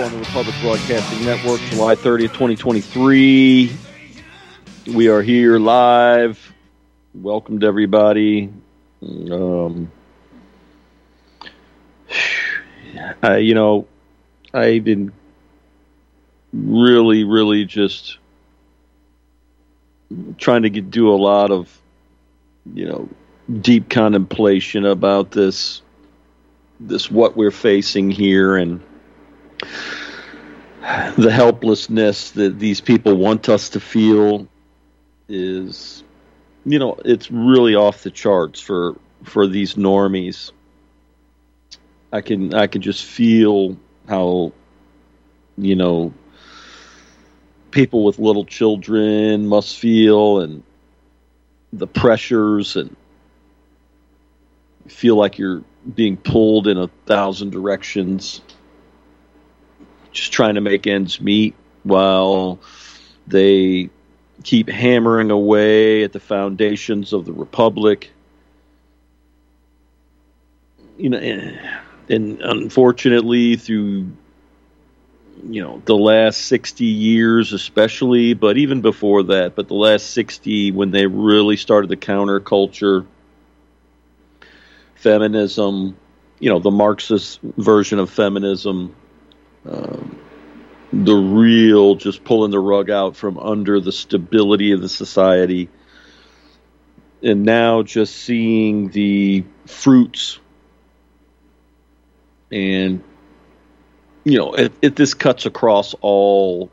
on the Republic Broadcasting Network, July 30th, 2023. We are here live. Welcome to everybody. I've been really just trying to do a lot of, deep contemplation about this what we're facing here and the helplessness that these people want us to feel is, it's really off the charts for these normies. I can just feel how, people with little children must feel, and the pressures, and feel like you're being pulled in 1,000 directions, just trying to make ends meet while they keep hammering away at the foundations of the Republic. And unfortunately, through the last 60 years especially, but even before that, but the last 60, when they really started the counterculture, feminism, the Marxist version of feminism, the real just pulling the rug out from under the stability of the society, and now just seeing the fruits. And this cuts across all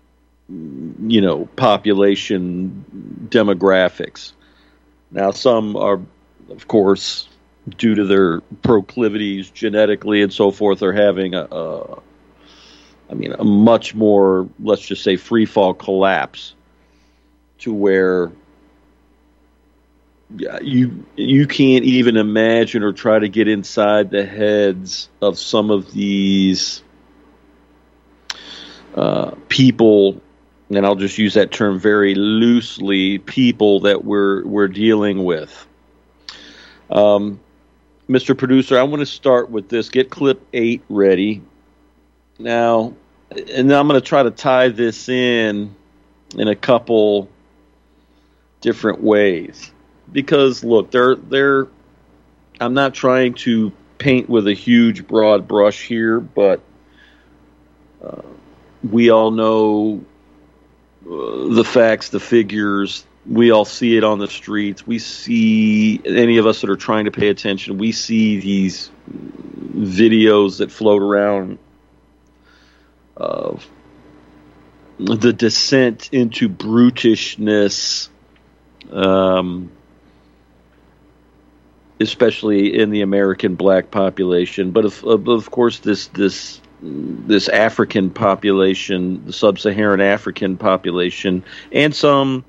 population demographics. Now, some are, of course, due to their proclivities genetically and so forth, are having a much more, let's just say, free fall collapse, to where you can't even imagine or try to get inside the heads of some of these people, and I'll just use that term very loosely, people that we're dealing with. Mr. Producer, I want to start with this. Get clip 8 ready. Now, and then I'm going to try to tie this in a couple different ways. Because, look, I'm not trying to paint with a huge, broad brush here, but we all know the facts, the figures. We all see it on the streets. We see, any of us that are trying to pay attention, we see these videos that float around of the descent into brutishness, especially in the American black population. But of course, this African population, the sub-Saharan African population, and some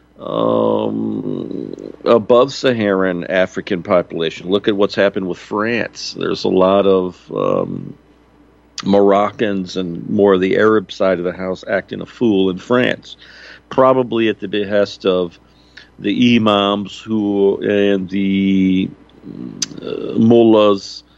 above Saharan African population. Look at what's happened with France. There's a lot of Moroccans and more of the Arab side of the house acting a fool in France, probably at the behest of the imams and the mullahs,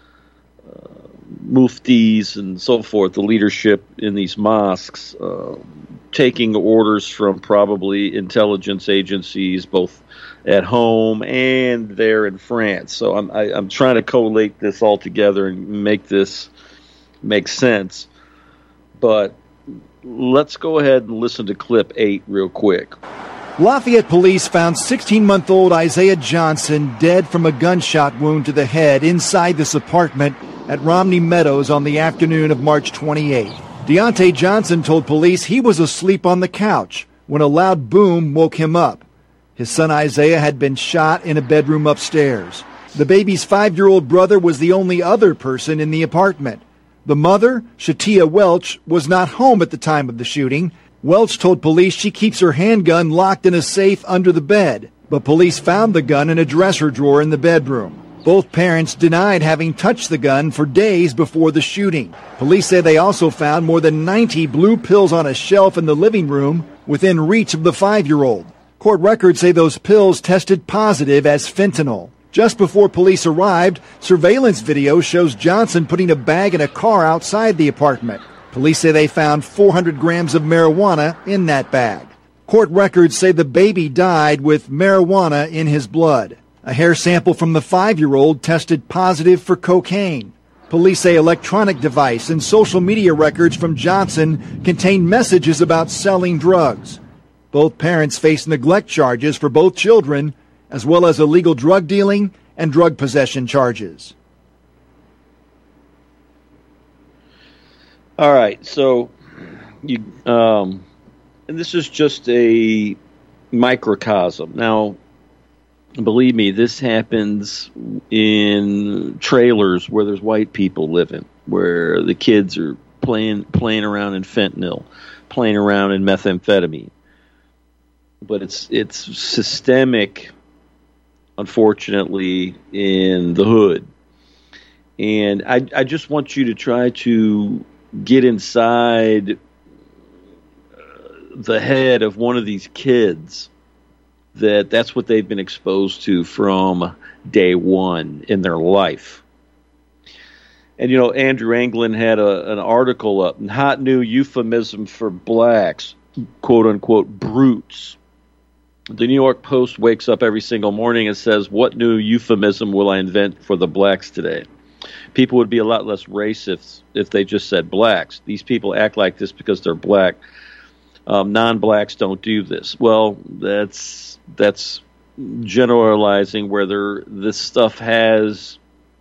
muftis, and so forth, the leadership in these mosques, taking orders from probably intelligence agencies, both at home and there in France. So I'm trying to collate this all together and make this make sense. But let's go ahead and listen to clip 8 real quick. Lafayette police found 16-month-old Isaiah Johnson dead from a gunshot wound to the head inside this apartment at Romney Meadows on the afternoon of March 28. Deontay Johnson told police he was asleep on the couch when a loud boom woke him up. His son Isaiah had been shot in a bedroom upstairs. The baby's 5-year-old brother was the only other person in the apartment. The mother, Shatia Welch, was not home at the time of the shooting. Welch told police she keeps her handgun locked in a safe under the bed, but police found the gun in a dresser drawer in the bedroom. Both parents denied having touched the gun for days before the shooting. Police say they also found more than 90 blue pills on a shelf in the living room within reach of the 5-year-old. Court records say those pills tested positive as fentanyl. Just before police arrived, surveillance video shows Johnson putting a bag in a car outside the apartment. Police say they found 400 grams of marijuana in that bag. Court records say the baby died with marijuana in his blood. A hair sample from the 5-year-old tested positive for cocaine. Police say electronic device and social media records from Johnson contained messages about selling drugs. Both parents face neglect charges for both children, as well as illegal drug dealing and drug possession charges. All right, so and this is just a microcosm. Now, believe me, this happens in trailers where there's white people living, where the kids are playing around in fentanyl, playing around in methamphetamine. But it's systemic, unfortunately, in the hood. And I just want you to try to get inside the head of one of these kids that's what they've been exposed to from day one in their life. And, Andrew Anglin had an article up, hot new euphemism for blacks, quote-unquote, brutes. The New York Post wakes up every single morning and says, what new euphemism will I invent for the blacks today? People would be a lot less racist if they just said blacks. These people act like this because they're black. Non-blacks don't do this. Well, that's generalizing where this stuff has,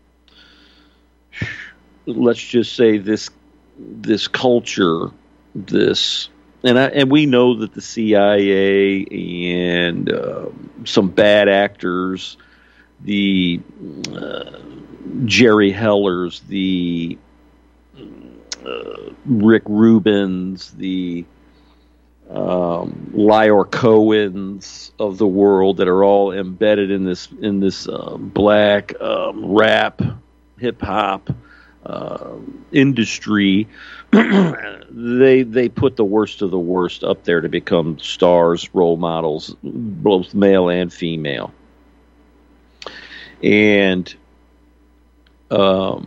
let's just say, this culture, and we know that the CIA and some bad actors, the Jerry Hellers, the Rick Rubins, the Lior Cohens of the world that are all embedded in this black rap, hip hop industry. They put the worst of the worst up there to become stars, role models, both male and female. And but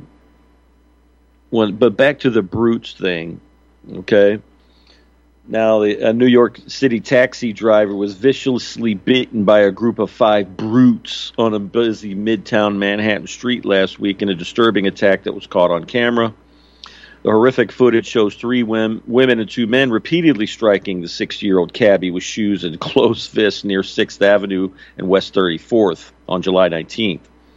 back to the brutes thing, okay? Now, a New York City taxi driver was viciously beaten by a group of 5 brutes on a busy Midtown Manhattan street last week in a disturbing attack that was caught on camera. The horrific footage shows 3 women and 2 men repeatedly striking the 60-year-old cabbie with shoes and closed fists near 6th Avenue and West 34th on July 19th.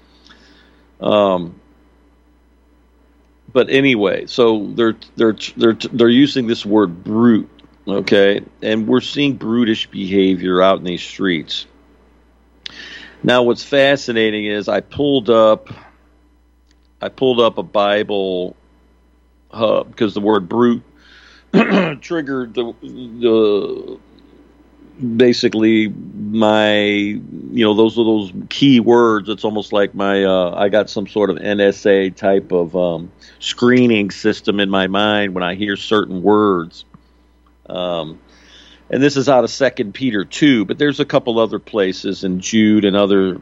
But anyway, so they're using this word brute. Okay, and we're seeing brutish behavior out in these streets. Now, what's fascinating is I pulled up a Bible hub because the word brute triggered the basically my those are those key words. It's almost like my I got some sort of NSA type of screening system in my mind when I hear certain words. And this is out of 2 Peter 2, but there's a couple other places in Jude and other,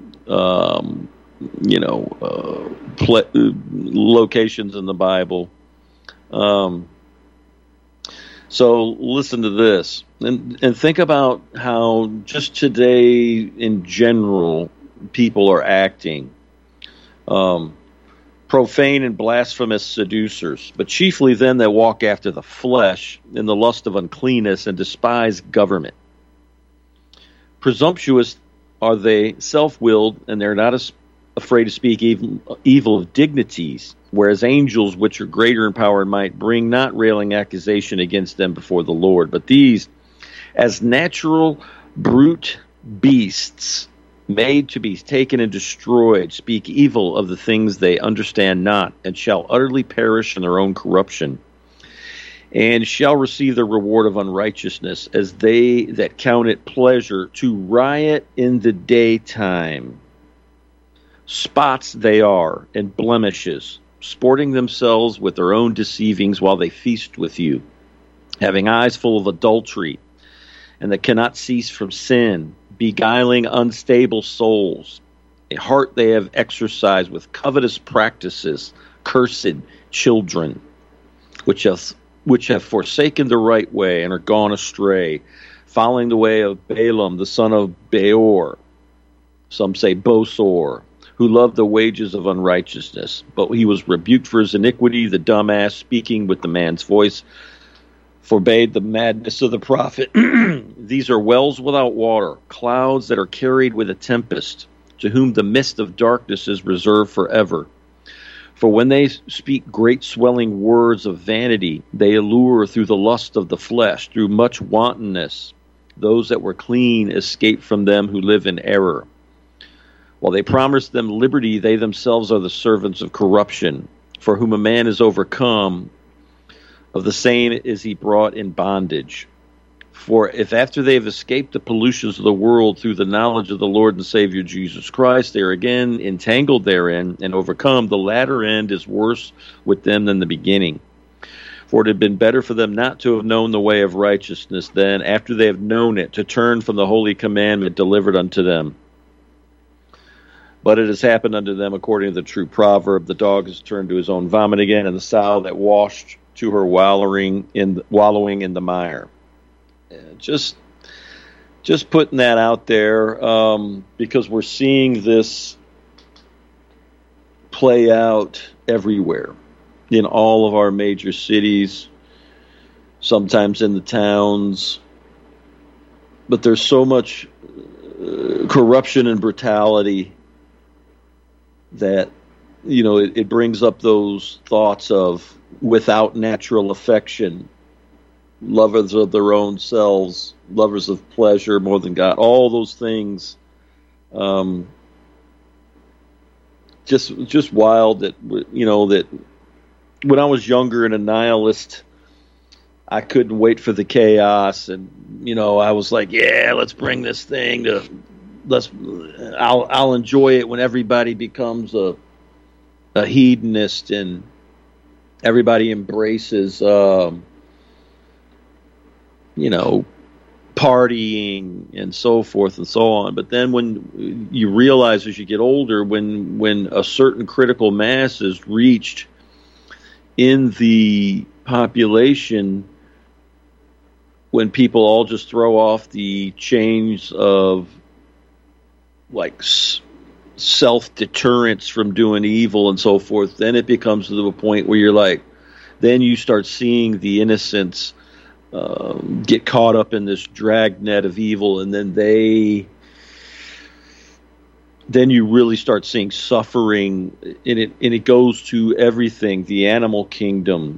locations in the Bible. So listen to this and think about how just today in general people are acting. Profane and blasphemous seducers, but chiefly them that walk after the flesh in the lust of uncleanness and despise government. Presumptuous are they, self-willed, and they're not afraid to speak evil of dignities, whereas angels, which are greater in power and might, bring not railing accusation against them before the Lord. But these, as natural brute beasts, made to be taken and destroyed, speak evil of the things they understand not, and shall utterly perish in their own corruption, and shall receive the reward of unrighteousness, as they that count it pleasure to riot in the daytime. Spots they are, and blemishes, sporting themselves with their own deceivings while they feast with you, having eyes full of adultery, and that cannot cease from sin, beguiling unstable souls. A heart they have exercised with covetous practices, cursed children, which which have forsaken the right way and are gone astray, following the way of Balaam, the son of Beor, some say Bosor, who loved the wages of unrighteousness. But he was rebuked for his iniquity. The dumbass, speaking with the man's voice, forbade the madness of the prophet. These are wells without water, clouds that are carried with a tempest, to whom the mist of darkness is reserved forever. For when they speak great swelling words of vanity, they allure through the lust of the flesh, through much wantonness. Those that were clean escape from them who live in error. While they promise them liberty, they themselves are the servants of corruption. For whom a man is overcome, of the same is he brought in bondage. For if after they have escaped the pollutions of the world through the knowledge of the Lord and Savior Jesus Christ, they are again entangled therein and overcome, the latter end is worse with them than the beginning. For it had been better for them not to have known the way of righteousness than, after they have known it, to turn from the holy commandment delivered unto them. But it has happened unto them according to the true proverb, the dog has turned to his own vomit again, and the sow that washed to her wallowing in the mire. Just putting that out there, because we're seeing this play out everywhere in all of our major cities, sometimes in the towns. But there's so much corruption and brutality that, it brings up those thoughts of without natural affection, lovers of their own selves, lovers of pleasure more than God, all those things. Just wild that, that when I was younger and a nihilist, I couldn't wait for the chaos. And, I was like, yeah, let's bring this thing I'll enjoy it when everybody becomes a hedonist and everybody embraces, partying and so forth and so on. But then when you realize as you get older, when a certain critical mass is reached in the population, when people all just throw off the chains of like self-deterrence from doing evil and so forth, then it becomes to the point where you're like, then you start seeing the innocents get caught up in this dragnet of evil, and then you really start seeing suffering in it, and it goes to everything, the animal kingdom,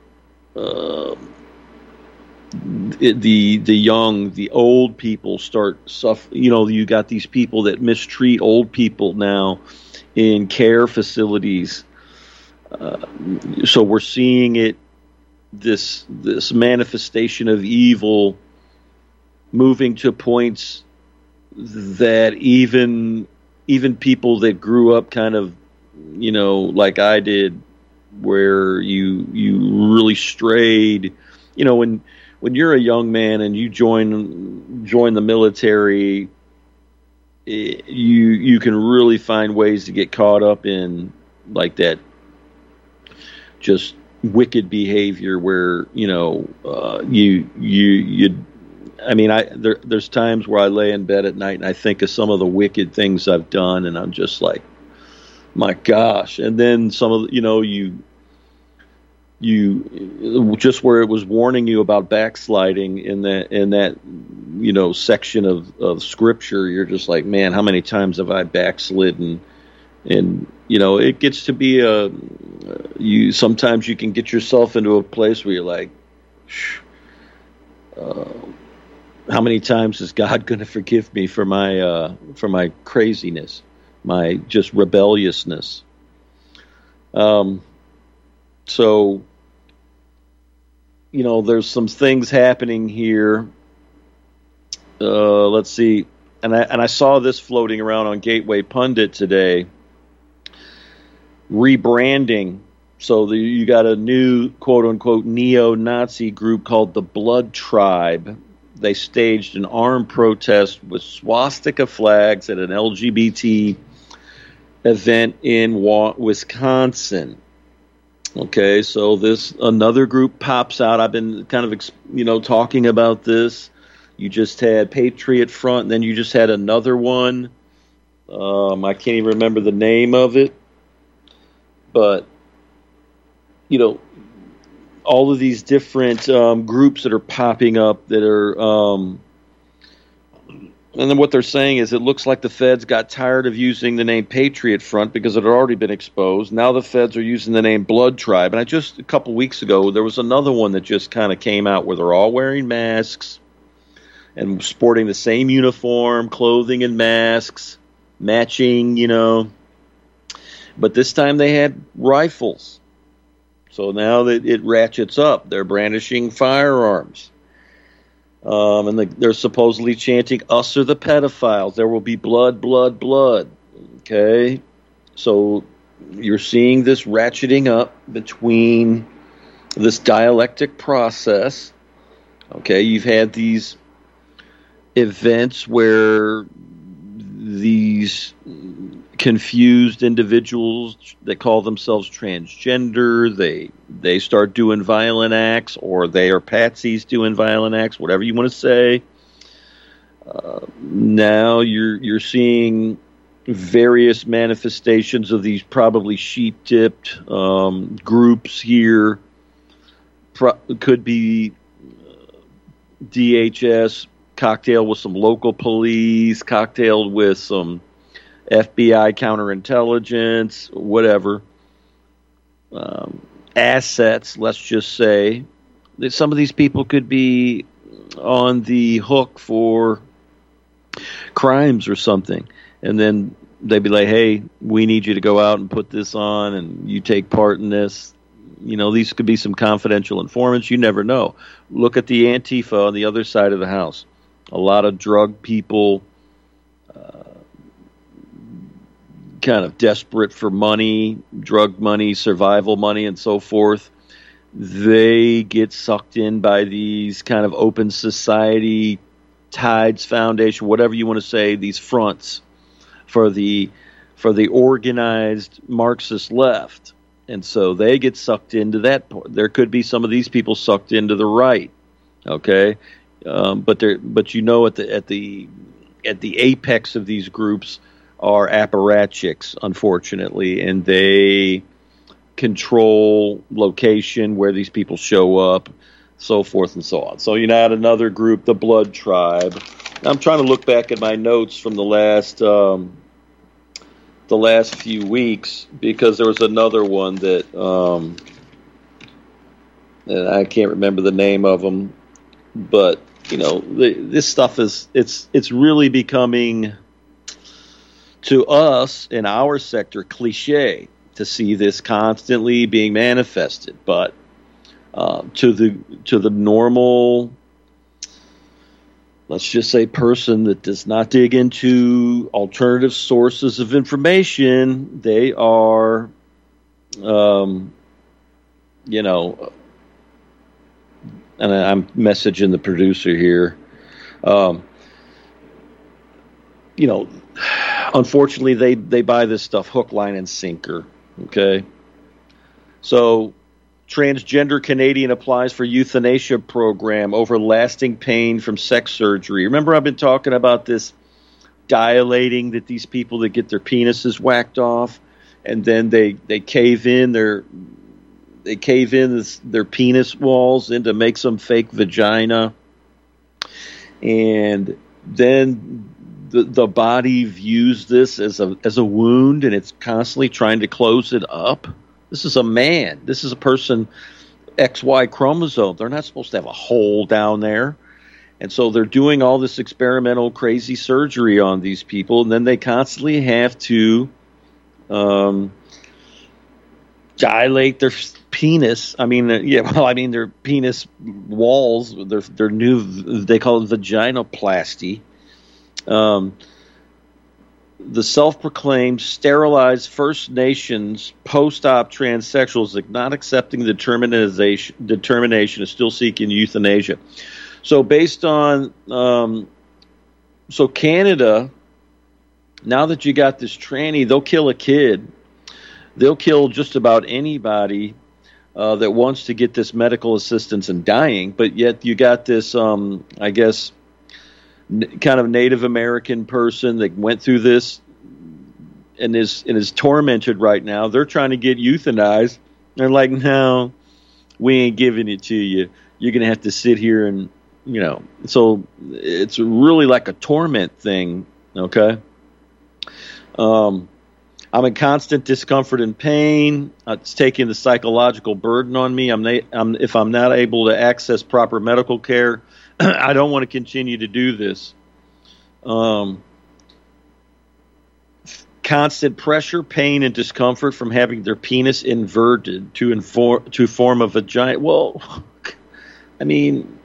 the young, the old people start suffering. You got these people that mistreat old people now in care facilities. So we're seeing it, this manifestation of evil moving to points that even people that grew up kind of, like I did, where you really strayed, when you're a young man and you join the military, you can really find ways to get caught up in like that just wicked behavior where there's times where I lay in bed at night and I think of some of the wicked things I've done, and I'm just like, my gosh. And then some of you just where it was warning you about backsliding in that section of scripture, you're just like, man, how many times have I backslidden? And it gets to be sometimes you can get yourself into a place where you're like, how many times is God going to forgive me for my craziness, my just rebelliousness? So, there's some things happening here. Let's see. And I saw this floating around on Gateway Pundit today. Rebranding. So you got a new quote-unquote neo-Nazi group called the Blood Tribe. They staged an armed protest with swastika flags at an LGBT event in Wisconsin. Okay, so this another group pops out. I've been kind of talking about this. You just had Patriot Front, and then you just had another one. I can't even remember the name of it, but all of these different groups that are popping up that are. And then what they're saying is it looks like the feds got tired of using the name Patriot Front because it had already been exposed. Now the feds are using the name Blood Tribe. And a couple weeks ago, there was another one that just kind of came out where they're all wearing masks and sporting the same uniform, clothing and masks, matching, But this time they had rifles. So now that it ratchets up, they're brandishing firearms. And they're supposedly chanting, "Us are the pedophiles. There will be blood, blood, blood." Okay? So you're seeing this ratcheting up between this dialectic process. Okay? You've had these events where these confused individuals that call themselves transgender, they start doing violent acts, or they are patsies doing violent acts, whatever you want to say. Now you're seeing various manifestations of these probably sheep-tipped groups here. Could be DHS cocktailed with some local police, cocktailed with some FBI counterintelligence, whatever. Assets, let's just say. That some of these people could be on the hook for crimes or something. And then they'd be like, "Hey, we need you to go out and put this on, and you take part in this." These could be some confidential informants. You never know. Look at the Antifa on the other side of the house. A lot of drug people, kind of desperate for money, drug money, survival money, and so forth. They get sucked in by these kind of open society, Tides Foundation, whatever you want to say, these fronts for the organized Marxist left. And so they get sucked into that. There could be some of these people sucked into the right. Okay. But at the apex of these groups are apparatchiks, unfortunately, and they control location where these people show up, so forth and so on. So you had another group, the Blood Tribe. I'm trying to look back at my notes from the last few weeks, because there was another one that and I can't remember the name of them, but this stuff it's really becoming, to us in our sector, cliche to see this constantly being manifested. But to the normal, let's just say, person that does not dig into alternative sources of information, they are, and I'm messaging the producer here, unfortunately, they buy this stuff hook, line, and sinker. Okay, so transgender Canadian applies for euthanasia program over lasting pain from sex surgery. Remember, I've been talking about this dilating, that these people that get their penises whacked off, and then they cave in their penis walls in to make some fake vagina, and then the body views this as a wound, and it's constantly trying to close it up. This is a man. This is a person, XY chromosome. They're not supposed to have a hole down there. And so they're doing all this experimental crazy surgery on these people, and then they constantly have to dilate their penis. Their penis walls. Their new, they call it vaginoplasty. The self-proclaimed sterilized First Nations post-op transsexuals not accepting the determination is still seeking euthanasia. So based on, Canada, now that you got this tranny, they'll kill a kid. They'll kill just about anybody that wants to get this medical assistance and dying, but yet you got this, I guess, kind of Native American person that went through this and is tormented right now. They're trying to get euthanized. They're like, no, we ain't giving it to you. You're going to have to sit here and, so it's really like a torment thing, okay? I'm in constant discomfort and pain. It's taking the psychological burden on me. If I'm not able to access proper medical care, I don't want to continue to do this. Constant pressure, pain, and discomfort from having their penis inverted to form a vagina. Well, I mean,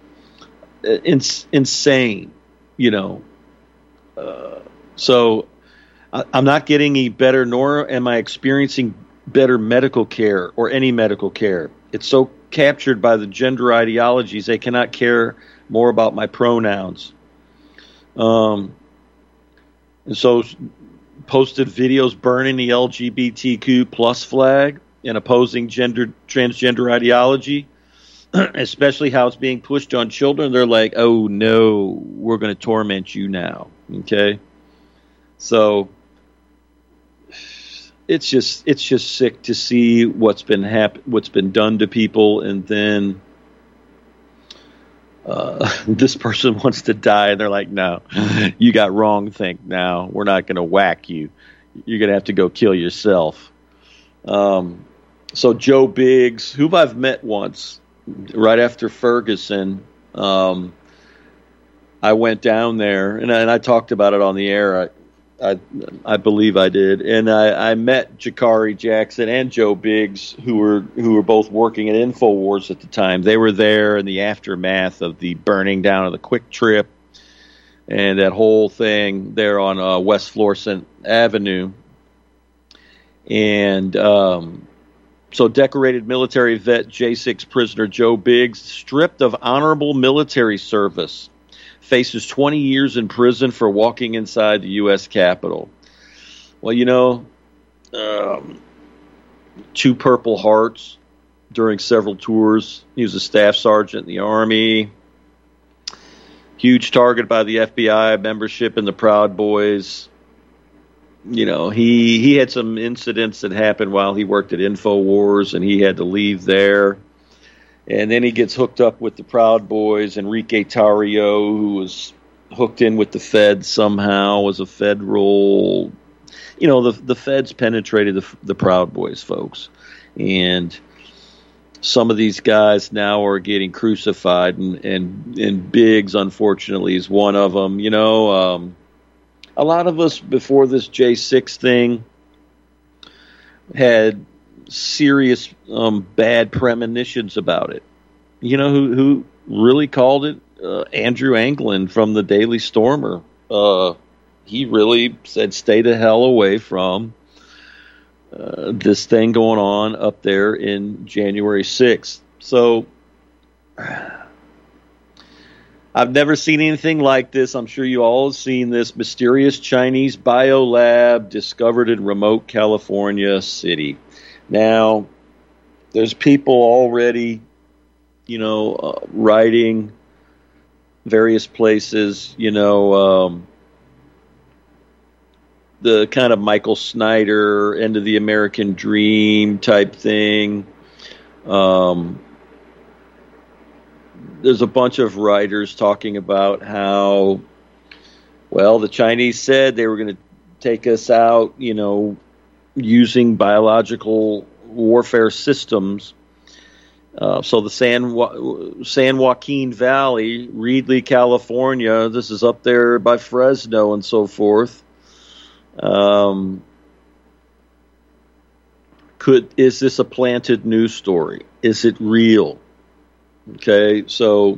insane, So I'm not getting any better, nor am I experiencing better medical care or any medical care. It's so captured by the gender ideologies, they cannot care more about my pronouns. And so posted videos burning the LGBTQ plus flag and opposing transgender ideology, especially how it's being pushed on children. They're like, oh no, we're going to torment you now. Okay. So it's just sick to see what's been done to people, and then this person wants to die, and they're like, "No, you got wrong think now. We're not going to whack you. You're going to have to go kill yourself." So Joe Biggs, whom I've met once, right after Ferguson, I went down there, and I talked about it on the air. I believe I did, and I met Jakari Jackson and Joe Biggs, who were both working at InfoWars at the time. They were there in the aftermath of the burning down of the Quick Trip and that whole thing there on West Florissant Avenue. And so decorated military vet J6 prisoner Joe Biggs, stripped of honorable military service, faces 20 years in prison for walking inside the U.S. Capitol. Well, two Purple Hearts during several tours. He was a staff sergeant in the Army. Huge target by the FBI, membership in the Proud Boys. He had some incidents that happened while he worked at InfoWars, and he had to leave there. And then he gets hooked up with the Proud Boys. Enrique Tarrio, who was hooked in with the Feds somehow, was a federal. The Feds penetrated the Proud Boys, folks. And some of these guys now are getting crucified, and Biggs, unfortunately, is one of them. A lot of us before this J6 thing had serious bad premonitions about it. Who really called it? Andrew Anglin from the Daily Stormer. He really said, stay the hell away from this thing going on up there in January 6th. So I've never seen anything like this. I'm sure you all have seen this. Mysterious Chinese biolab discovered in remote California city. Now, there's people already, writing various places, the kind of Michael Snyder, End of the American Dream type thing. There's a bunch of writers talking about how, the Chinese said they were going to take us out, using biological warfare systems. So the San Joaquin Valley, Reedley, California, this is up there by Fresno and so forth. Is this a planted news story? Is it real? Okay, so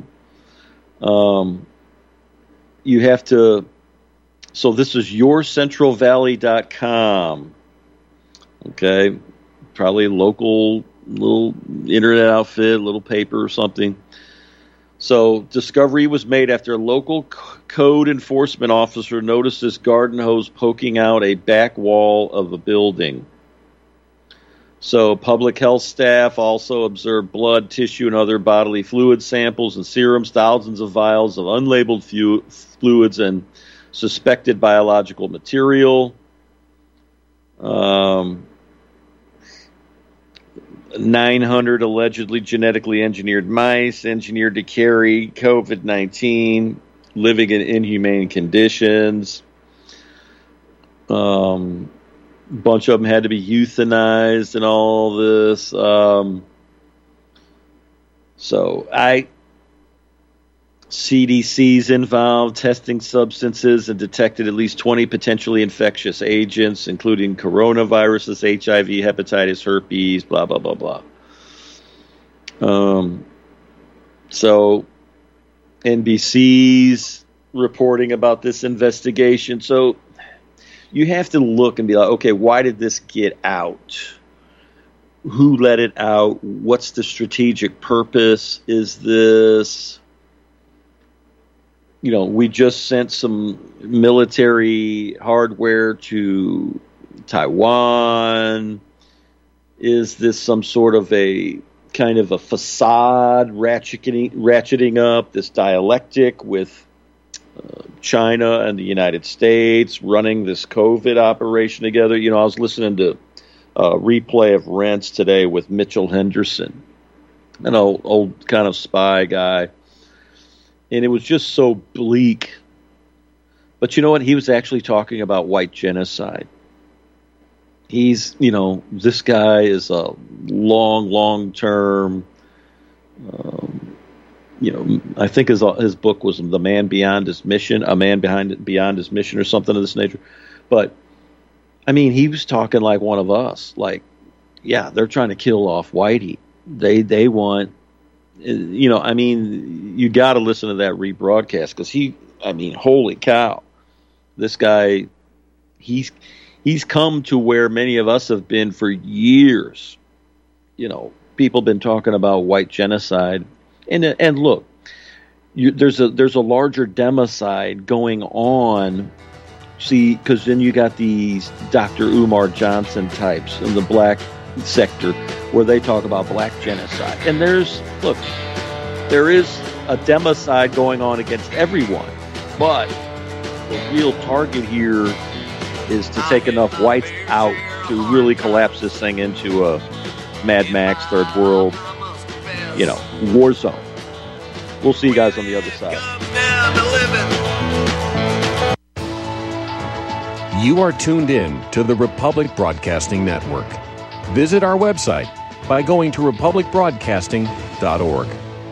you have to. So this is yourcentralvalley.com. Okay, probably a local little internet outfit, little paper or something. So discovery was made after a local code enforcement officer noticed this garden hose poking out a back wall of a building. So public health staff also observed blood, tissue, and other bodily fluid samples and serums, thousands of vials of unlabeled fluids and suspected biological material. 900 allegedly genetically engineered mice engineered to carry COVID-19, living in inhumane conditions. Bunch of them had to be euthanized and all this. CDC's involved testing substances and detected at least 20 potentially infectious agents, including coronaviruses, HIV, hepatitis, herpes, blah, blah, blah, blah. So NBC's reporting about this investigation. So you have to look and be like, okay, why did this get out? Who let it out? What's the strategic purpose? Is this... we just sent some military hardware to Taiwan. Is this some sort of a kind of a facade ratcheting up this dialectic with China and the United States running this COVID operation together? I was listening to a replay of Rents today with Mitchell Henderson, an old kind of spy guy. And it was just so bleak. But you know what? He was actually talking about white genocide. He's, this guy is a long-term, I think his book was The Man Beyond His Mission, A Man Beyond His Mission or something of this nature. But, he was talking like one of us. Like, yeah, they're trying to kill off Whitey. They want... you got to listen to that rebroadcast because holy cow, this guy, he's come to where many of us have been for years. People have been talking about white genocide, and look, there's a larger democide going on. See, because then you got these Dr. Umar Johnson types in the black sector where they talk about black genocide. And there is a democide going on against everyone. But the real target here is to take enough whites out to really collapse this thing into a Mad Max, Third World, war zone. We'll see you guys on the other side. You are tuned in to the Republic Broadcasting Network. Visit our website by going to republicbroadcasting.org.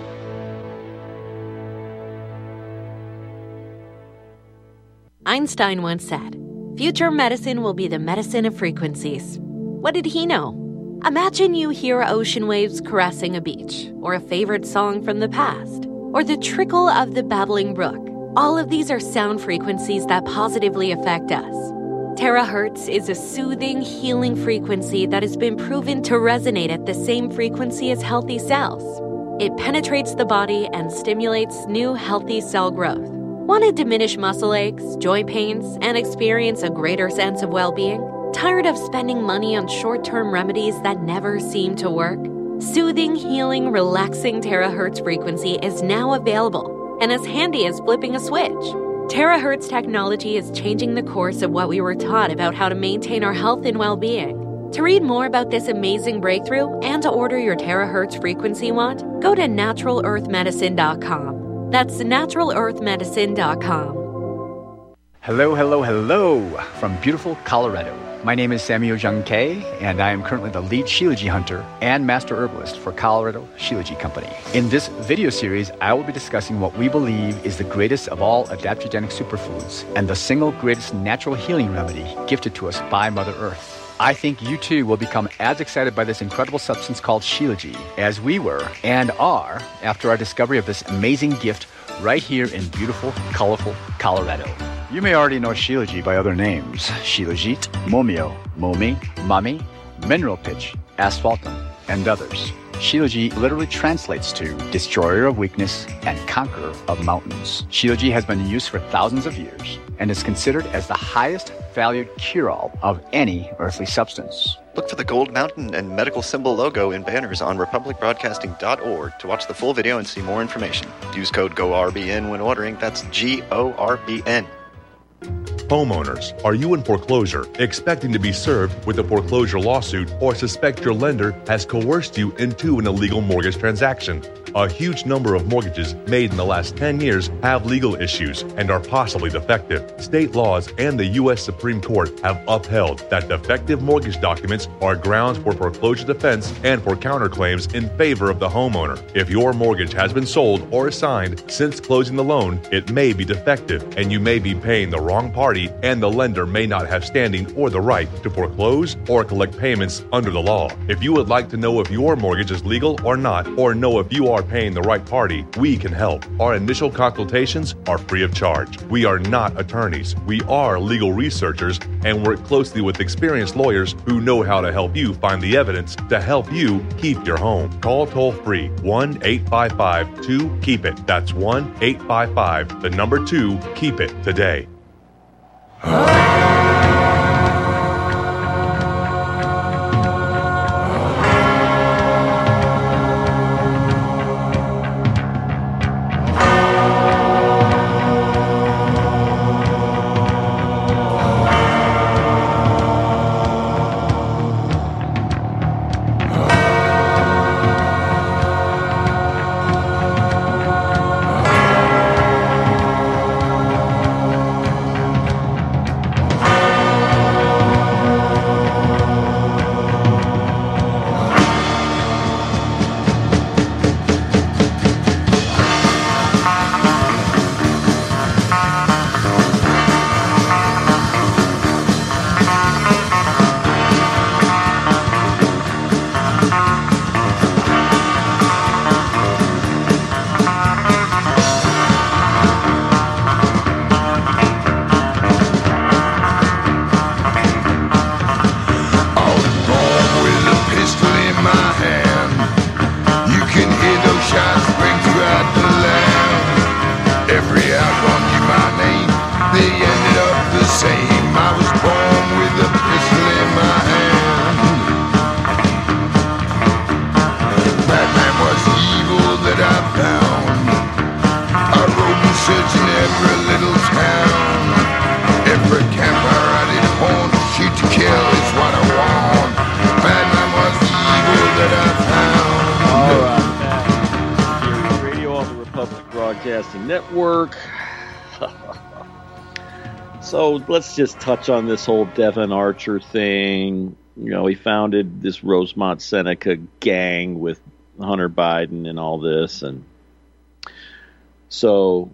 Einstein once said, "Future medicine will be the medicine of frequencies." What did he know? Imagine you hear ocean waves caressing a beach, or a favorite song from the past, or the trickle of the babbling brook. All of these are sound frequencies that positively affect us. Terahertz is a soothing, healing frequency that has been proven to resonate at the same frequency as healthy cells. It penetrates the body and stimulates new healthy cell growth. Want to diminish muscle aches, joint pains, and experience a greater sense of well-being? Tired of spending money on short-term remedies that never seem to work? Soothing, healing, relaxing terahertz frequency is now available and as handy as flipping a switch. Terahertz technology is changing the course of what we were taught about how to maintain our health and well-being. To read more about this amazing breakthrough and to order your terahertz frequency wand, go to NaturalEarthMedicine.com. That's NaturalEarthMedicine.com. Hello from beautiful Colorado. My name is Samuel Jung Kei, and I am currently the lead Shilajit hunter and master herbalist for Colorado Shilajit Company. In this video series, I will be discussing what we believe is the greatest of all adaptogenic superfoods and the single greatest natural healing remedy gifted to us by Mother Earth. I think you too will become as excited by this incredible substance called Shilajit as we were and are after our discovery of this amazing gift right here in beautiful, colorful Colorado. You may already know Shilajit by other names: Shilajit, Momio, Momi, Mami, Mineral Pitch, Asphaltum, and others. Shiroji literally translates to destroyer of weakness and conqueror of mountains. Shiroji has been in use for thousands of years and is considered as the highest valued cure-all of any earthly substance. Look for the gold mountain and medical symbol logo in banners on republicbroadcasting.org to watch the full video and see more information. Use code GORBN when ordering. That's GORBN. Homeowners, are you in foreclosure, expecting to be served with a foreclosure lawsuit, or suspect your lender has coerced you into an illegal mortgage transaction? A huge number of mortgages made in the last 10 years have legal issues and are possibly defective. State laws and the U.S. Supreme Court have upheld that defective mortgage documents are grounds for foreclosure defense and for counterclaims in favor of the homeowner. If your mortgage has been sold or assigned since closing the loan, it may be defective and you may be paying the wrong party, and the lender may not have standing or the right to foreclose or collect payments under the law. If you would like to know if your mortgage is legal or not, or know if you are paying the right party, we can help. Our initial consultations are free of charge. We are not attorneys. We are legal researchers and work closely with experienced lawyers who know how to help you find the evidence to help you keep your home. Call toll-free 1-855-2-KEEP-IT. That's 1-855-2-KEEP-IT today. Network. So let's just touch on this whole Devon Archer thing. You know, he founded this Rosemont Seneca gang with Hunter Biden and all this. And so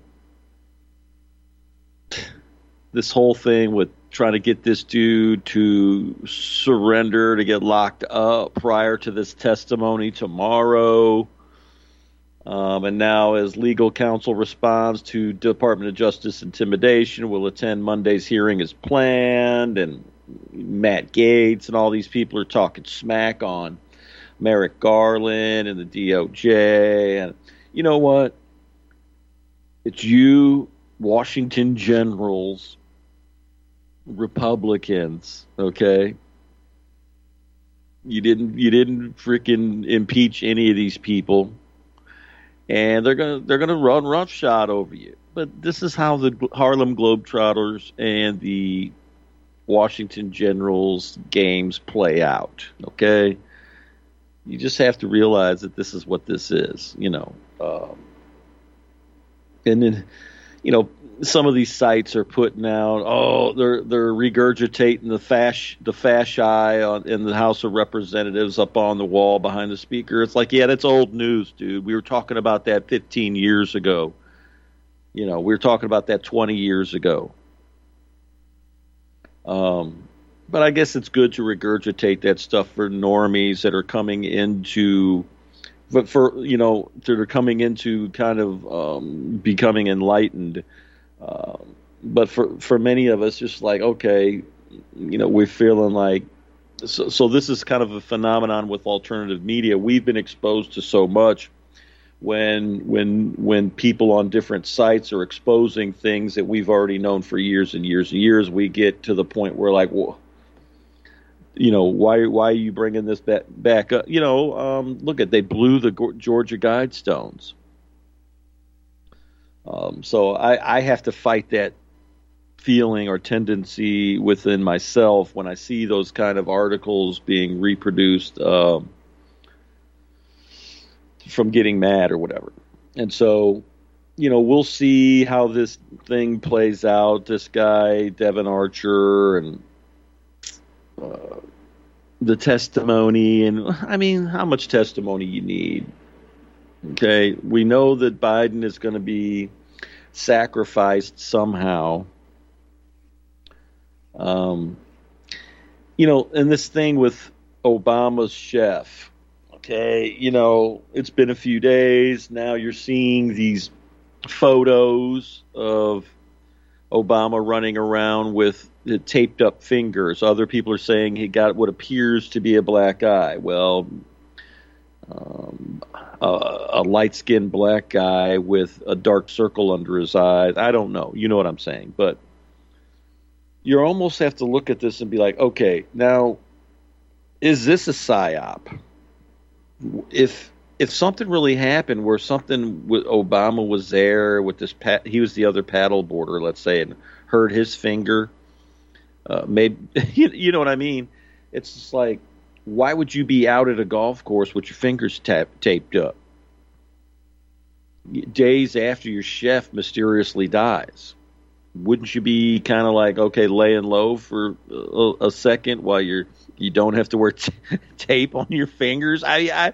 this whole thing with trying to get this dude to surrender, to get locked up prior to this testimony tomorrow. And now, as legal counsel responds to Department of Justice intimidation, will attend Monday's hearing as planned. And Matt Gaetz and all these people are talking smack on Merrick Garland and the DOJ. And you know what? It's you, Washington Generals, Republicans, okay? You didn't freaking impeach any of these people. And they're gonna run roughshod over you. But this is how the Harlem Globetrotters and the Washington Generals games play out. Okay, you just have to realize that this is what this is. You know, and then some of these sites are putting out, they're regurgitating the fasci in the House of Representatives up on the wall behind the speaker. It's like, yeah, that's old news, dude. We were talking about that 15 years ago. We were talking about that 20 years ago. But I guess it's good to regurgitate that stuff for normies that are coming into, that are coming into kind of becoming enlightened. But for many of us, just like, okay, we're feeling like So this is kind of a phenomenon with alternative media. We've been exposed to so much when people on different sites are exposing things that we've already known for years and years and years. We get to the point where, like, well, why are you bringing this back up? Look at, they blew the Georgia Guidestones. So I have to fight that feeling or tendency within myself when I see those kind of articles being reproduced from getting mad or whatever. And so, we'll see how this thing plays out. This guy, Devin Archer, and the testimony, and I mean, how much testimony you need. Okay, we know that Biden is going to be sacrificed somehow. And this thing with Obama's chef, okay, it's been a few days. Now you're seeing these photos of Obama running around with taped up fingers. Other people are saying he got what appears to be a black eye. Well, a light-skinned black guy with a dark circle under his eyes. I don't know. You know what I'm saying. But you almost have to look at this and be like, okay, now, is this a psyop? If something really happened where something with Obama was there with this, he was the other paddle boarder, let's say, and hurt his finger, maybe, you know what I mean? It's just like, why would you be out at a golf course with your fingers taped up days after your chef mysteriously dies? Wouldn't you be kind of like, okay, laying low for a second while you don't have to wear tape on your fingers?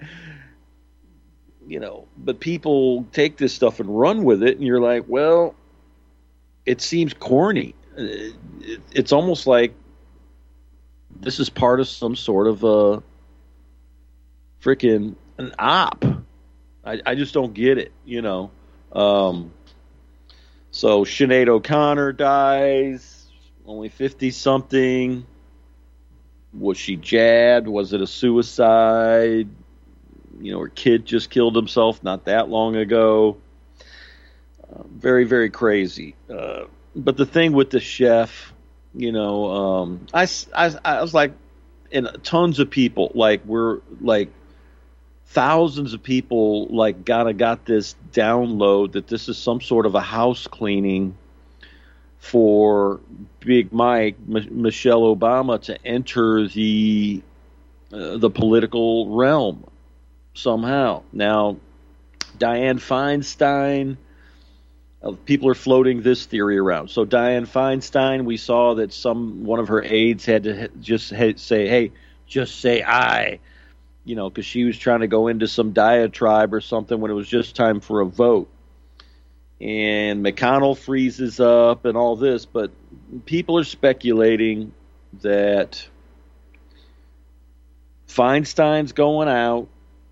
But people take this stuff and run with it, and you're like, well, it seems corny. It's almost like this is part of some sort of a freaking an op. I just don't get it, So Sinead O'Connor dies, only 50-something. Was she jabbed? Was it a suicide? Her kid just killed himself not that long ago. Very, very crazy. But the thing with the chef, I was like, and tons of people, thousands of people, got this download that this is some sort of a house cleaning for Big Mike, Michelle Obama, to enter the political realm somehow. Now, Dianne Feinstein, people are floating this theory around. So Dianne Feinstein, we saw that one of her aides had to just say, hey, just say I, because she was trying to go into some diatribe or something when it was just time for a vote. And McConnell freezes up and all this, but people are speculating that Feinstein's going out.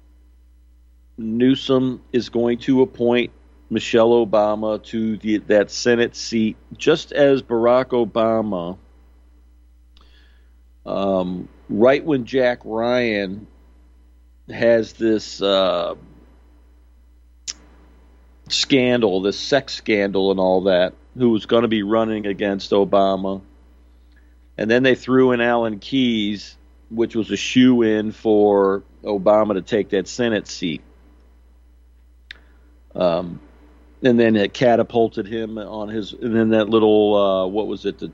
Newsom is going to appoint Michelle Obama to that Senate seat, just as Barack Obama, right when Jack Ryan has this scandal, this sex scandal and all that, who was going to be running against Obama. And then they threw in Alan Keyes, which was a shoe-in for Obama to take that Senate seat. And then it catapulted him on his, and then that little, what was it, the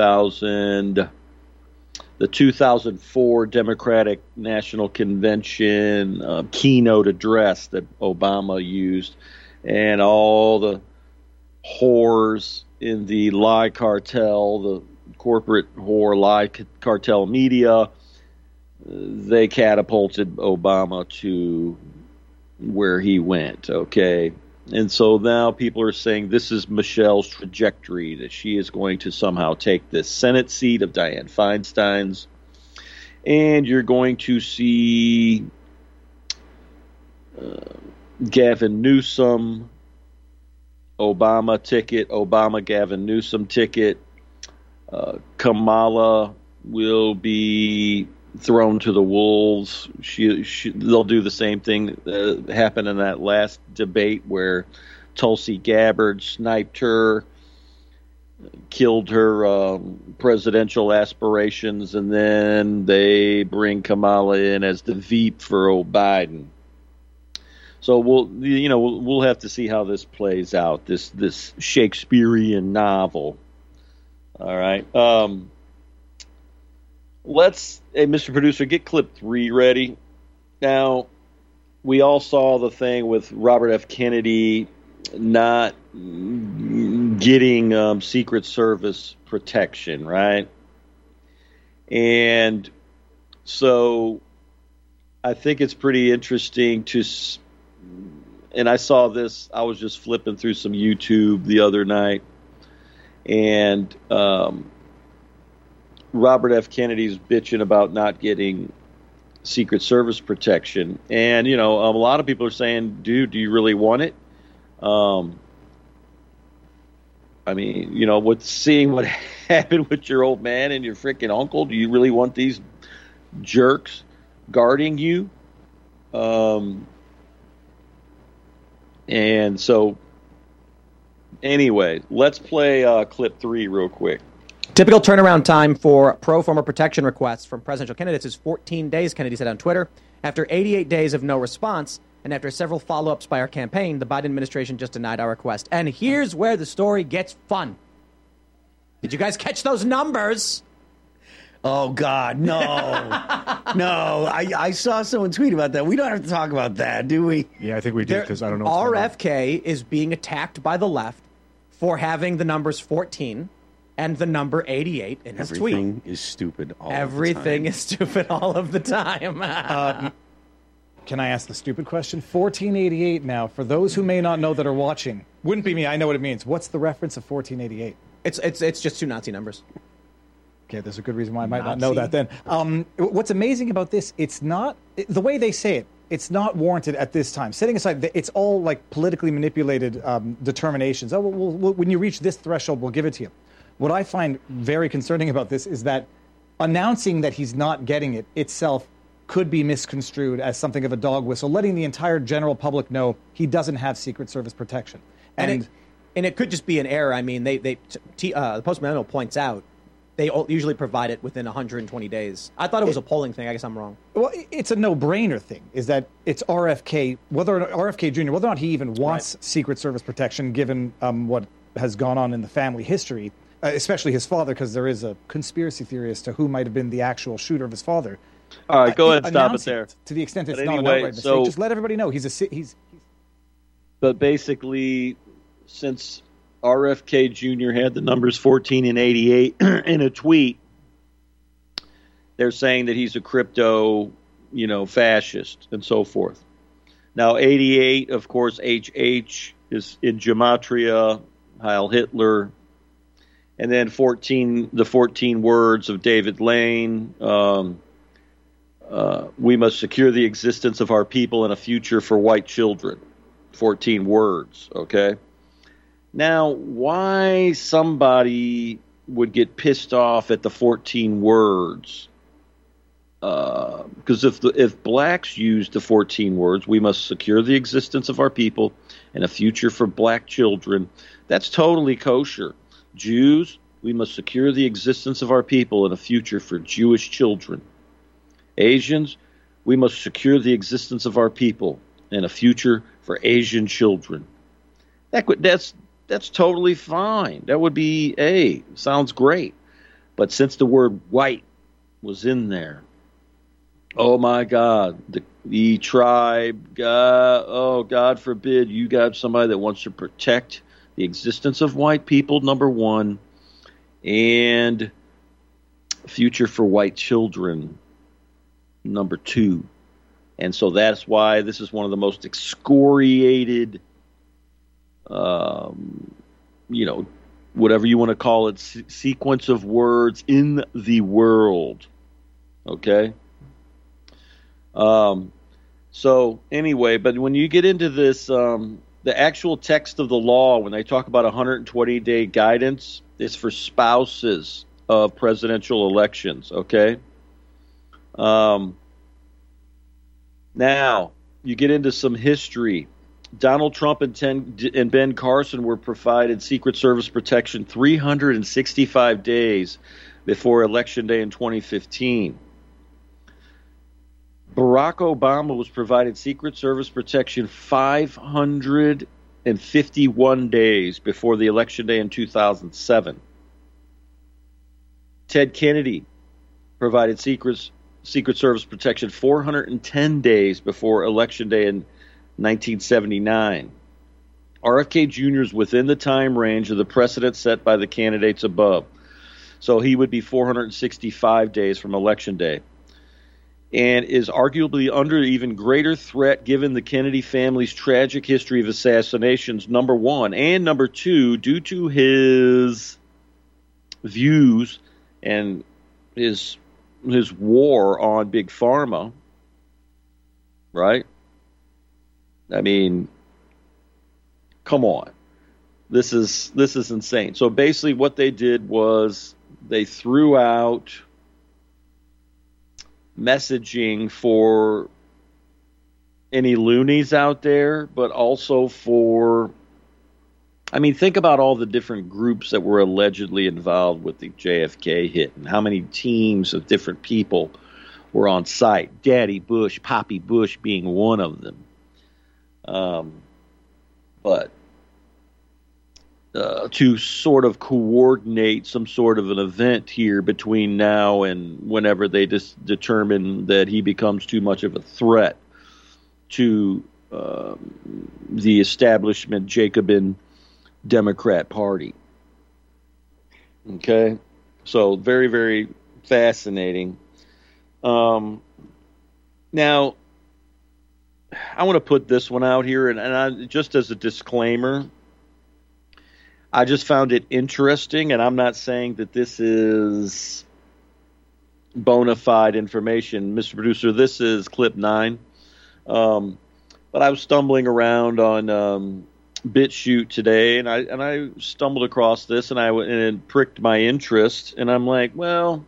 2004 Democratic National Convention keynote address that Obama used, and all the whores in the lie cartel, the corporate whore lie cartel media, they catapulted Obama to where he went, okay? And so now people are saying this is Michelle's trajectory, that she is going to somehow take this Senate seat of Dianne Feinstein's, and you're going to see Gavin Newsom, Obama ticket, Obama Gavin Newsom ticket. Kamala will be thrown to the wolves. They'll do the same thing that happened in that last debate where Tulsi Gabbard sniped her, killed her presidential aspirations, and then they bring Kamala in as the Veep for old Biden. So we'll have to see how this plays out. This Shakespearean novel. All right. Hey, Mr. Producer, get clip 3 ready. Now, we all saw the thing with Robert F. Kennedy not getting Secret Service protection, right? And so I think it's pretty interesting and I saw this, I was just flipping through some YouTube the other night, and Robert F. Kennedy's bitching about not getting Secret Service protection. And, a lot of people are saying, dude, do you really want it? Seeing what happened with your old man and your freaking uncle, do you really want these jerks guarding you? And so, anyway, let's play clip 3 real quick. Typical turnaround time for pro-former protection requests from presidential candidates is 14 days, Kennedy said on Twitter. After 88 days of no response, and after several follow-ups by our campaign, the Biden administration just denied our request. And here's where the story gets fun. Did you guys catch those numbers? Oh, God, no. No, I saw someone tweet about that. We don't have to talk about that, do we? Yeah, I think we did, because I don't know. RFK is being attacked by the left for having the numbers 14 and the number 88 in his tweet. Everything is stupid all Everything the time. is stupid all of the time. Can I ask the stupid question? 1488 now, for those who may not know that are watching, wouldn't be me, I know what it means. What's the reference of 1488? It's just 2 Nazi numbers. Okay, there's a good reason why I might not know that then. What's amazing about this, it's not, the way they say it, it's not warranted at this time. Setting aside, it's all like politically manipulated determinations. Oh, well, when you reach this threshold, we'll give it to you. What I find very concerning about this is that announcing that he's not getting it itself could be misconstrued as something of a dog whistle, letting the entire general public know he doesn't have Secret Service protection. And it could just be an error. I mean, the Post Memo points out they usually provide it within 120 days. I thought it was a polling thing. I guess I'm wrong. Well, it's a no-brainer thing, is that it's RFK, RFK Jr., whether or not he even wants Secret Service protection, given what has gone on in the family history, especially his father, because there is a conspiracy theory as to who might have been the actual shooter of his father. All right, go ahead and stop it there. To the extent it's not an outright mistake, just let everybody know he's. But basically, since RFK Jr. had the numbers 14 and 88 in a tweet, they're saying that he's a crypto, fascist and so forth. Now, 88, of course, HH is in Gematria, Heil Hitler. And then the 14 words of David Lane, we must secure the existence of our people and a future for white children. 14 words, okay? Now, why somebody would get pissed off at the 14 words? Because if blacks used the 14 words, we must secure the existence of our people and a future for black children, that's totally kosher. Jews, we must secure the existence of our people and a future for Jewish children. Asians, we must secure the existence of our people and a future for Asian children. That's totally fine. That would be, sounds great. But since the word white was in there, oh my God, the tribe, God forbid you got somebody that wants to protect the existence of white people, number one, and future for white children, number two. And so that's why this is one of the most excoriated, whatever you want to call it, sequence of words in the world. Okay? So anyway, but when you get into this, the actual text of the law, when they talk about 120-day guidance, is for spouses of presidential elections, okay? Now, you get into some history. Donald Trump and Ben Carson were provided Secret Service protection 365 days before Election Day in 2015. Barack Obama was provided Secret Service protection 551 days before the Election Day in 2007. Ted Kennedy provided Secret Service protection 410 days before Election Day in 1979. RFK Jr. is within the time range of the precedent set by the candidates above. So he would be 465 days from Election Day, and is arguably under even greater threat given the Kennedy family's tragic history of assassinations, number one, and number two, due to his views and his war on Big Pharma, right? I mean, come on. This is insane. So basically what they did was they threw out messaging for any loonies out there, but also for, I mean, think about all the different groups that were allegedly involved with the JFK hit and how many teams of different people were on site. Daddy Bush, Poppy Bush being one of them. But to sort of coordinate some sort of an event here between now and whenever they determine that he becomes too much of a threat to the establishment Jacobin Democrat Party. Okay? So very, very fascinating. Now, I want to put this one out here, and I, just as a disclaimer, I just found it interesting, and I'm not saying that this is bona fide information. Mr. Producer, this is clip 9. But I was stumbling around on BitChute today, and I stumbled across this, and it pricked my interest, and I'm like, well,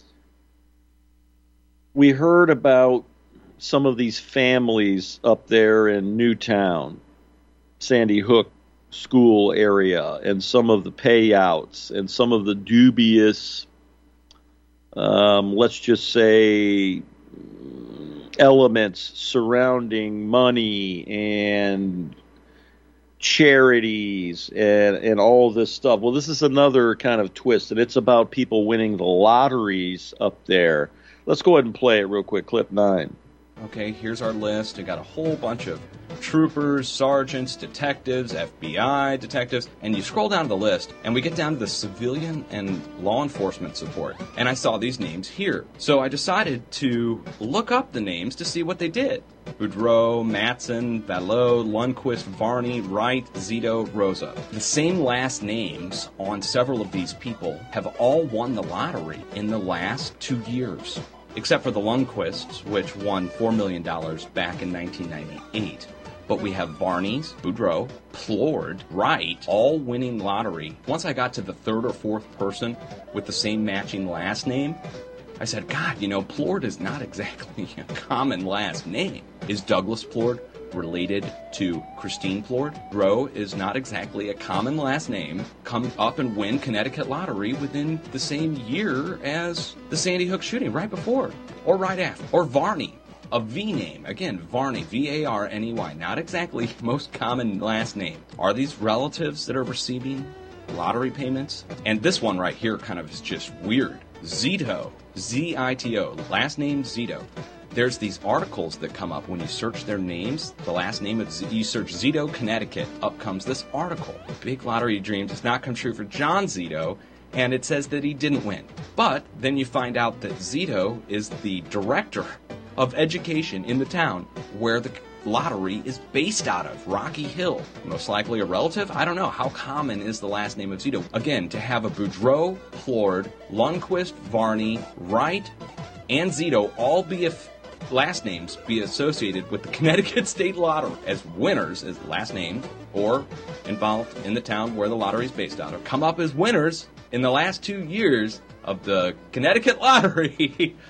we heard about some of these families up there in Newtown, Sandy Hook school area, and some of the payouts and some of the dubious, let's just say, elements surrounding money and charities and all this stuff. Well, this is another kind of twist, and it's about people winning the lotteries up there. Let's go ahead and play it real quick. Clip 9. Okay, here's our list. I got a whole bunch of troopers, sergeants, detectives, FBI detectives, and you scroll down the list, and we get down to the civilian and law enforcement support, and I saw these names here. So I decided to look up the names to see what they did. Boudreaux, Mattson, Valleau, Lundquist, Varney, Wright, Zito, Rosa. The same last names on several of these people have all won the lottery in the last 2 years. Except for the Lundquists, which won $4 million back in 1998. But we have Varney's, Boudreaux, Plord, Wright, all winning lottery. Once I got to the third or fourth person with the same matching last name, I said, God, Plord is not exactly a common last name. Is Douglas Plord related to Christine Plord? Boudreaux is not exactly a common last name. Come up and win Connecticut lottery within the same year as the Sandy Hook shooting, right before or right after. Or Varney, a V name. Again, Varney, V-A-R-N-E-Y. Not exactly most common last name. Are these relatives that are receiving lottery payments? And this one right here kind of is just weird. Zito, Z-I-T-O, last name Zito. There's these articles that come up when you search their names, the last name of you search Zito, Connecticut, up comes this article. Big lottery dream does not come true for John Zito, and it says that he didn't win. But then you find out that Zito is the director of education in the town where the lottery is based out of, Rocky Hill. Most likely a relative? I don't know. How common is the last name of Zito? Again, to have a Boudreaux, Plord, Lundquist, Varney, Wright, and Zito all be last names be associated with the Connecticut State Lottery as winners, as last name, or involved in the town where the lottery is based out of, come up as winners in the last 2 years of the Connecticut Lottery.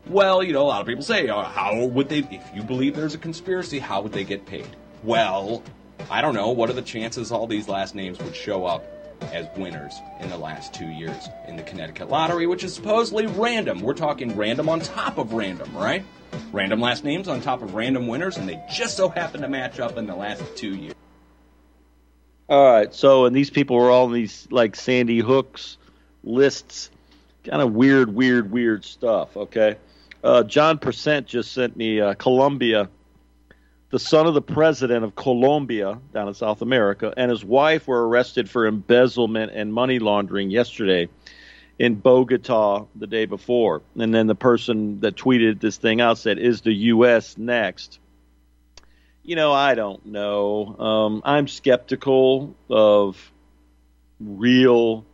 Well, a lot of people say, how would they, if you believe there's a conspiracy, how would they get paid? Well, I don't know. What are the chances all these last names would show up as winners in the last 2 years in the Connecticut lottery, which is supposedly random? We're talking random on top of random, right? Random last names on top of random winners, and they just so happen to match up in the last 2 years. All right, so, and these people were all in these, like, Sandy Hook's lists, kind of weird stuff, okay? John Percent just sent me Colombia. The son of the president of Colombia, down in South America, and his wife were arrested for embezzlement and money laundering yesterday in Bogota the day before. And then the person that tweeted this thing out said, "Is the U.S. next?" I don't know. I'm skeptical of real,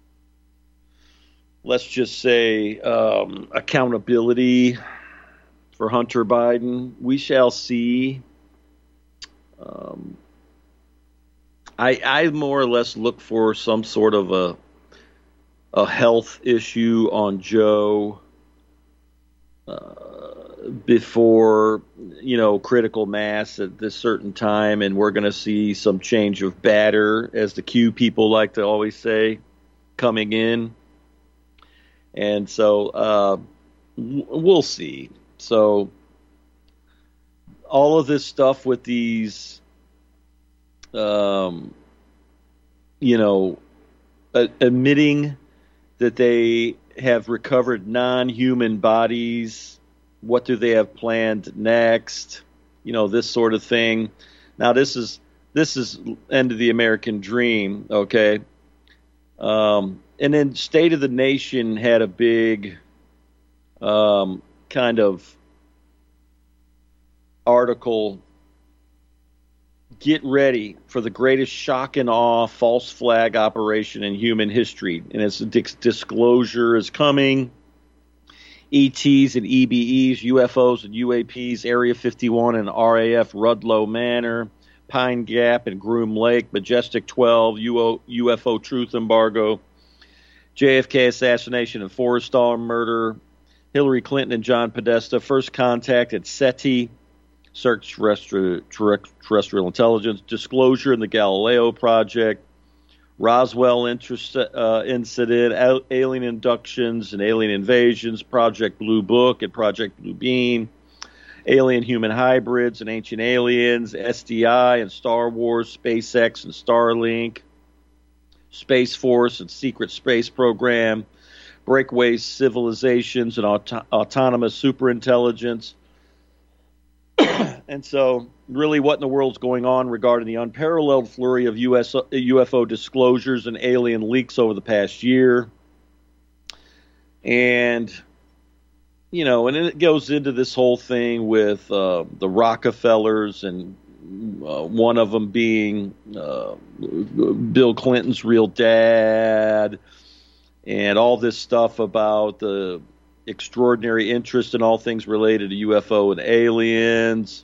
let's just say, accountability for Hunter Biden. We shall see. I more or less look for some sort of a health issue on Joe before, critical mass at this certain time, and we're going to see some change of batter, as the Q people like to always say, coming in. And so we'll see. So all of this stuff with these, admitting that they have recovered non-human bodies, what do they have planned next? This sort of thing. Now, this is end of the American dream, okay? And then State of the Nation had a big kind of article, get ready for the greatest shock and awe false flag operation in human history. And its disclosure is coming. ETs and EBEs, UFOs and UAPs, Area 51 and RAF Rudlow Manor, Pine Gap and Groom Lake, Majestic 12, UFO truth embargo, JFK assassination and Forrestal murder, Hillary Clinton and John Podesta, first contact at SETI, search terrestrial intelligence, disclosure in the Galileo Project, Roswell incident, alien abductions and alien invasions, Project Blue Book and Project Blue Beam, alien human hybrids and ancient aliens, SDI and Star Wars, SpaceX and Starlink, Space Force and secret space program, breakaway civilizations and autonomous superintelligence. And so, really, what in the world's going on regarding the unparalleled flurry of UFO disclosures and alien leaks over the past year? And, and it goes into this whole thing with the Rockefellers, and one of them being Bill Clinton's real dad, and all this stuff about the extraordinary interest in all things related to UFO and aliens.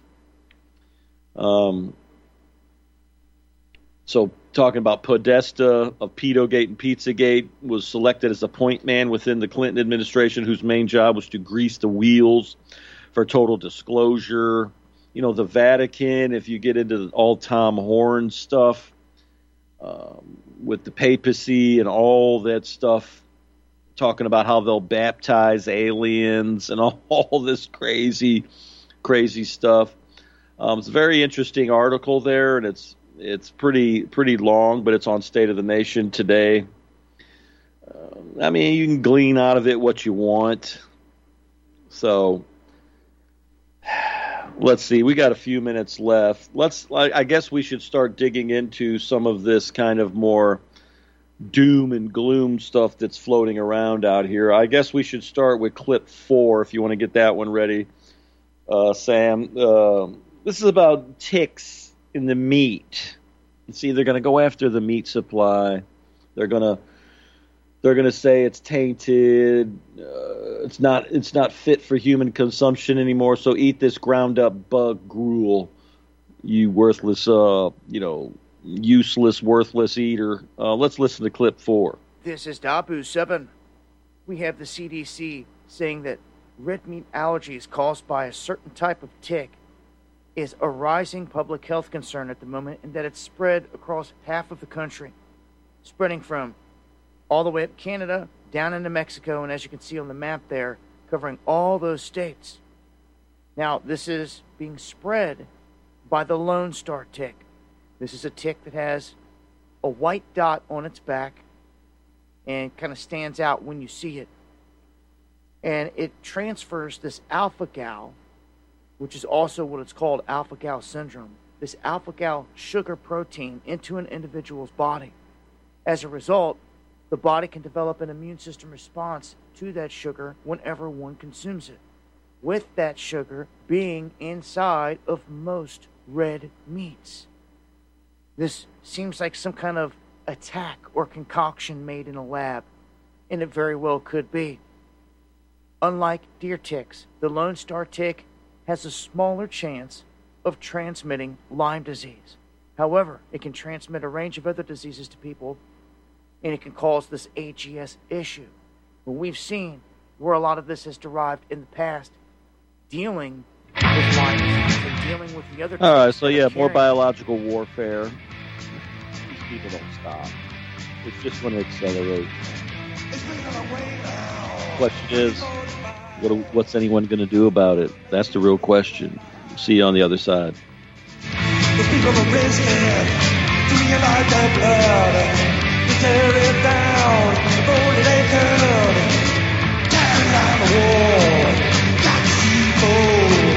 So talking about Podesta of Pedogate and Pizzagate was selected as a point man within the Clinton administration, whose main job was to grease the wheels for total disclosure. The Vatican, if you get into all Tom Horn stuff, with the papacy and all that stuff, talking about how they'll baptize aliens and all this crazy stuff. It's a very interesting article there, and it's pretty long, but it's on State of the Nation today. You can glean out of it what you want. So let's see. We got a few minutes left. I guess we should start digging into some of this kind of more doom and gloom stuff that's floating around out here. I guess we should start with clip 4 if you want to get that one ready, Sam. This is about ticks in the meat. See, they're going to go after the meat supply. They're going to say it's tainted. It's not fit for human consumption anymore. So eat this ground up bug gruel, you worthless, useless, worthless eater. Let's listen to clip 4. This is Dabu 7. We have the CDC saying that red meat allergies caused by a certain type of tick is a rising public health concern at the moment, and that it's spread across half of the country, spreading from all the way up Canada, down into Mexico, and as you can see on the map there, covering all those states. Now, this is being spread by the Lone Star tick. This is a tick that has a white dot on its back and kind of stands out when you see it. And it transfers this alpha-gal, which is also what it's called, alpha-gal syndrome, this alpha-gal sugar protein into an individual's body. As a result, the body can develop an immune system response to that sugar whenever one consumes it, with that sugar being inside of most red meats. This seems like some kind of attack or concoction made in a lab, and it very well could be. Unlike deer ticks, the Lone Star tick has a smaller chance of transmitting Lyme disease. However, it can transmit a range of other diseases to people, and it can cause this AGS issue. But we've seen where a lot of this has derived in the past, dealing with Lyme disease and dealing with the other. All right, so yeah, more biological warfare. These people don't stop. It's just going to accelerate. Question is, what's anyone going to do about it? That's the real question. See you on the other side. The people are risen, doing like their blood. They tear it down, roll it and curl. Tear down the wall, got to see more.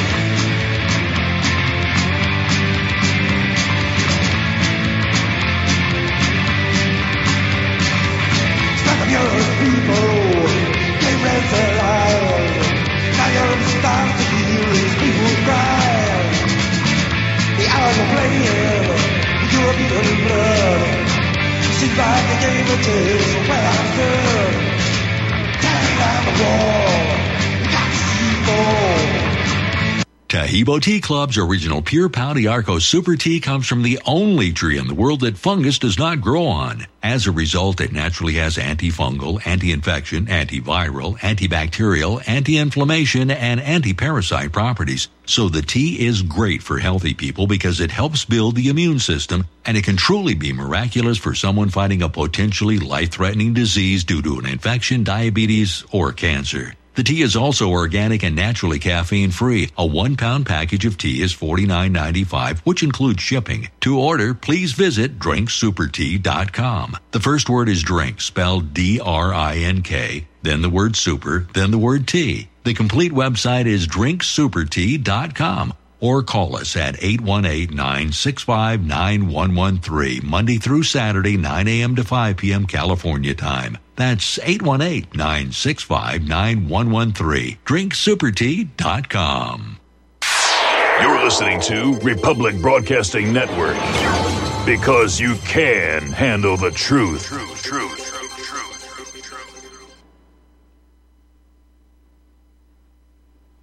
Strike up your people, they rent their lives. Now you're starting to hear these people cry. The hours are playing, you're beating in blood. Seems like a game of chess, well I'm good. Tearing down the wall, got to see more. Tahibo Tea Club's original Pure Pau d'Arco Super Tea comes from the only tree in the world that fungus does not grow on. As a result, it naturally has antifungal, anti-infection, antiviral, antibacterial, anti-inflammation, and anti-parasite properties. So the tea is great for healthy people because it helps build the immune system, and it can truly be miraculous for someone fighting a potentially life-threatening disease due to an infection, diabetes, or cancer. The tea is also organic and naturally caffeine-free. A 1-pound package of tea is $49.95, which includes shipping. To order, please visit drinksupertea.com. The first word is drink, spelled D-R-I-N-K, then the word super, then the word tea. The complete website is drinksupertea.com. Or call us at 818-965-9113, Monday through Saturday, 9 a.m. to 5 p.m. California time. That's 818-965-9113, drinksupertea.com. You're listening to Republic Broadcasting Network, because you can handle the truth.